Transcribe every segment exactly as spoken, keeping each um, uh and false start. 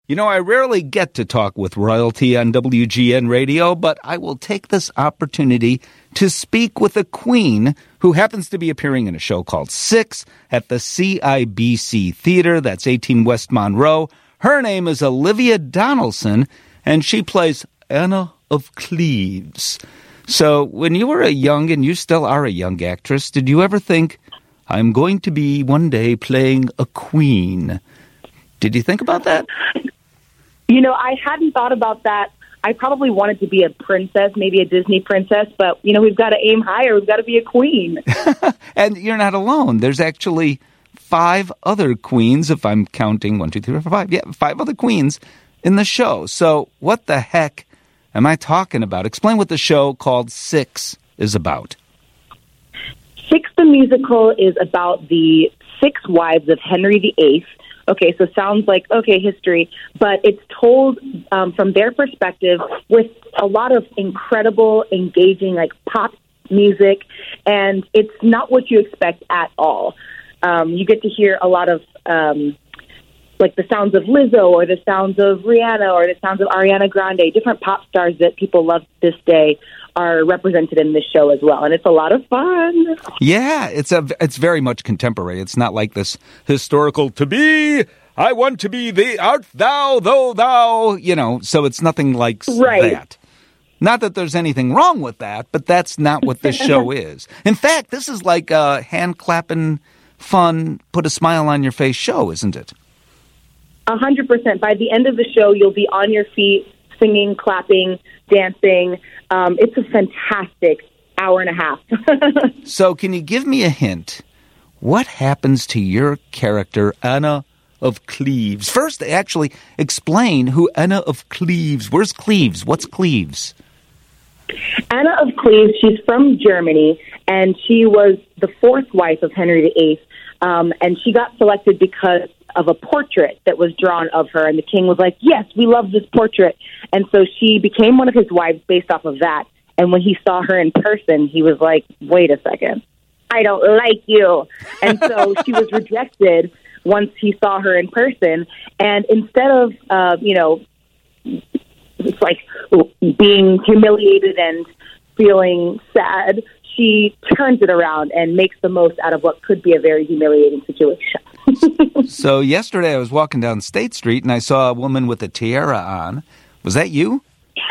You know, I rarely get to talk with royalty on W G N Radio, but I will take this opportunity to speak with a queen who happens to be appearing in a show called Six at the C I B C Theater. That's eighteen West Monroe. Her name is Olivia Donaldson, and she plays Anna of Cleves. So when you were a young, and you still are a young actress, did you ever think, I'm going to be one day playing a queen? Did you think about that? You know, I hadn't thought about that. I probably wanted to be a princess, maybe a Disney princess, but, you know, we've got to aim higher. We've got to be a queen. And you're not alone. There's actually five other queens, if I'm counting one, two, three, four, five. Yeah, five other queens in the show. So what the heck am I talking about? Explain what the show called Six is about. Six, the musical, is about the six wives of Henry the Eighth. Okay, so sounds like, okay, history, but it's told um, from their perspective with a lot of incredible, engaging, like, pop music, and it's not what you expect at all. Um, you get to hear a lot of, um, like, the sounds of Lizzo or the sounds of Rihanna or the sounds of Ariana Grande, different pop stars that people love this day are represented in this show as well, and it's a lot of fun. Yeah, it's a it's very much contemporary. It's not like this historical to be, I want to be the art thou, though thou, you know, so it's nothing like right. that. Not that there's anything wrong with that, but that's not what this show is. In fact, this is like a hand-clapping, fun, put a smile on your face show, isn't it? A hundred percent. By the end of the show, you'll be on your feet, singing, clapping, dancing. Um, it's a fantastic hour and a half. So can you give me a hint? What happens to your character, Anna of Cleves? First, actually explain who Anna of Cleves. Where's Cleves? What's Cleves? Anna of Cleves, she's from Germany, and she was the fourth wife of Henry the Eighth, um, and she got selected because of a portrait that was drawn of her, and the king was like, yes, we love this portrait. And so she became one of his wives based off of that. And when he saw her in person, he was like, wait a second, I don't like you. And so she was rejected once he saw her in person. And instead of, uh, you know, it's like being humiliated and feeling sad, she turns it around and makes the most out of what could be a very humiliating situation. So yesterday I was walking down State Street and I saw a woman with a tiara on. Was that you?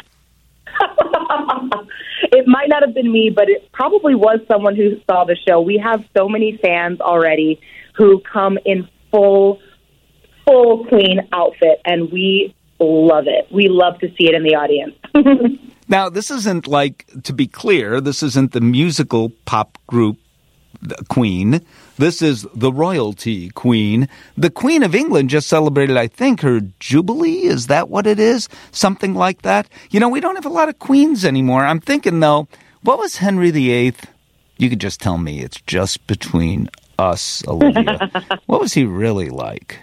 It might not have been me, but it probably was someone who saw the show. We have so many fans already who come in full, full queen outfit, and we love it. We love to see it in the audience. Now, this isn't like, to be clear, this isn't the musical pop group Queen. This is the royalty Queen. The Queen of England just celebrated, I think, her Jubilee. Is that what it is? Something like that. You know, we don't have a lot of queens anymore. I'm thinking, though, what was Henry the Eighth? You could just tell me. It's just between us, Olivia. What was he really like?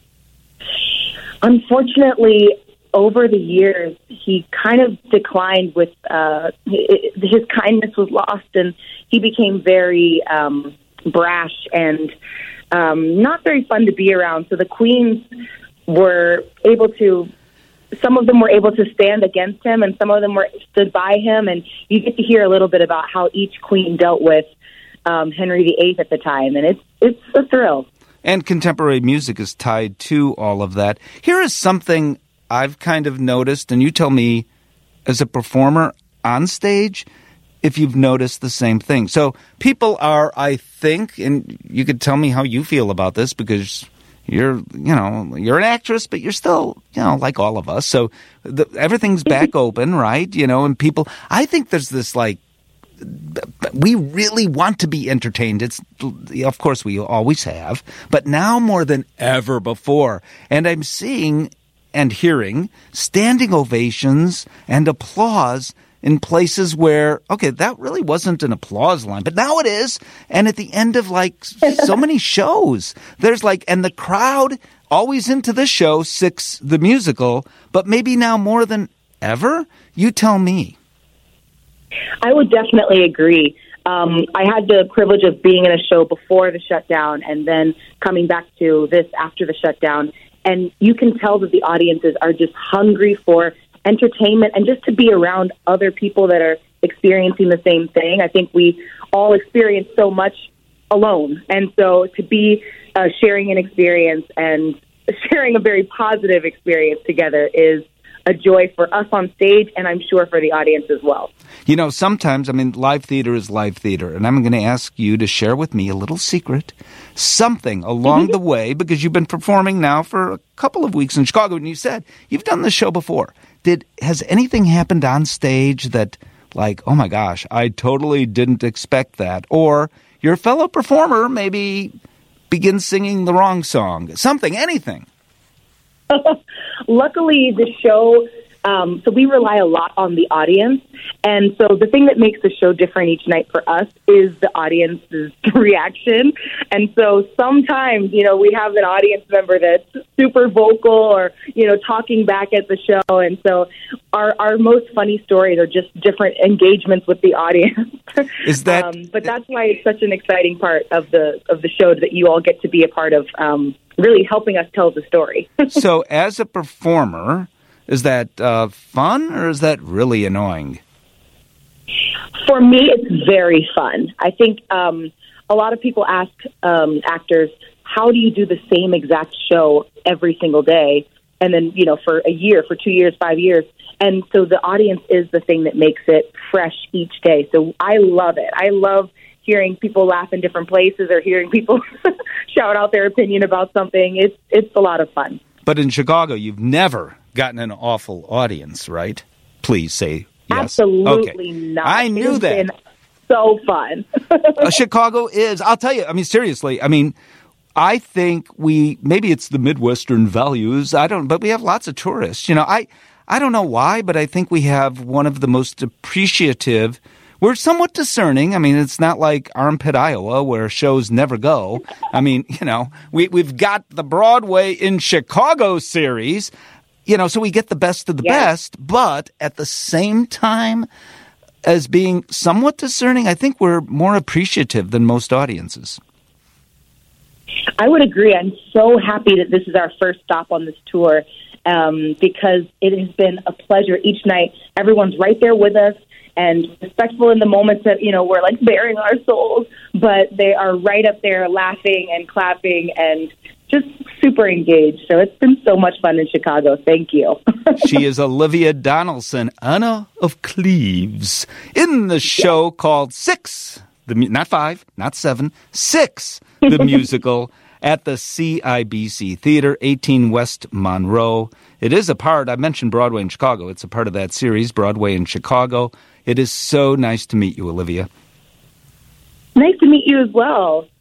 Unfortunately, over the years, he kind of declined with, uh, his kindness was lost, and he became very um, brash and um, not very fun to be around. So the queens were able to, some of them were able to stand against him, and some of them were stood by him, and you get to hear a little bit about how each queen dealt with um, Henry the Eighth at the time, and it's it's a thrill. And contemporary music is tied to all of that. Here is something I've kind of noticed, and you tell me as a performer on stage if you've noticed the same thing. So people are, I think, and you could tell me how you feel about this because you're, you know, you're an actress, but you're still, you know, like all of us. So the, everything's back open, right? You know, and people, I think there's this like, we really want to be entertained. It's, of course, we always have, but now more than ever before. And I'm seeing and hearing standing ovations and applause in places where, okay, that really wasn't an applause line, but now it is. And at the end of like so many shows, there's like, and the crowd always into this show, Six, the musical, but maybe now more than ever? You tell me. I would definitely agree. Um, I had the privilege of being in a show before the shutdown and then coming back to this after the shutdown. and you can tell that the audiences are just hungry for entertainment and just to be around other people that are experiencing the same thing. I think we all experience so much alone, and so to be uh, sharing an experience and sharing a very positive experience together is a joy for us on stage, and I'm sure for the audience as well. You know, sometimes, I mean, live theater is live theater, and I'm going to ask you to share with me a little secret, something along the way, because you've been performing now for a couple of weeks in Chicago, and you said you've done this show before. Did has anything happened on stage that, like, oh my gosh, I totally didn't expect that, or your fellow performer maybe begins singing the wrong song, something, anything? Luckily, the show, um, so we rely a lot on the audience. And so the thing that makes the show different each night for us is the audience's reaction. And so sometimes, you know, we have an audience member that's super vocal or, you know, talking back at the show. And so our, our most funny stories are just different engagements with the audience. Is that? um, but that's why it's such an exciting part of the of the show that you all get to be a part of, um, really helping us tell the story. So as a performer, is that uh, fun or is that really annoying? For me, it's very fun. I think um, a lot of people ask um, actors, how do you do the same exact show every single day? And then, you know, for a year, for two years, five years. And so the audience is the thing that makes it fresh each day. So I love it. I love hearing people laugh in different places or hearing people shout out their opinion about something. It's it's a lot of fun. But in Chicago, you've never gotten an awful audience, right? Please say yes. Absolutely okay. not. I knew it's that. Been so fun. uh, Chicago is, I'll tell you, I mean, seriously, I mean, I think we, maybe it's the Midwestern values, I don't, but we have lots of tourists. You know, I, I don't know why, but I think we have one of the most appreciative. We're somewhat discerning. I mean, it's not like Armpit, Iowa, where shows never go. I mean, you know, we, we've got the Broadway in Chicago series, you know, so we get the best of the yes. best. But at the same time, as being somewhat discerning, I think we're more appreciative than most audiences. I would agree. I'm so happy that this is our first stop on this tour um, because it has been a pleasure each night. Everyone's right there with us and respectful in the moments that, you know, we're like bearing our souls, but they are right up there laughing and clapping and just super engaged. So it's been so much fun in Chicago. Thank you. She is Olivia Donaldson, Anna of Cleves, in the show called Six, the not five, not seven, Six, the musical at the C I B C Theater, eighteen West Monroe. It is a part, I mentioned Broadway in Chicago. It's a part of that series, Broadway in Chicago. It is so nice to meet you, Olivia. Nice to meet you as well.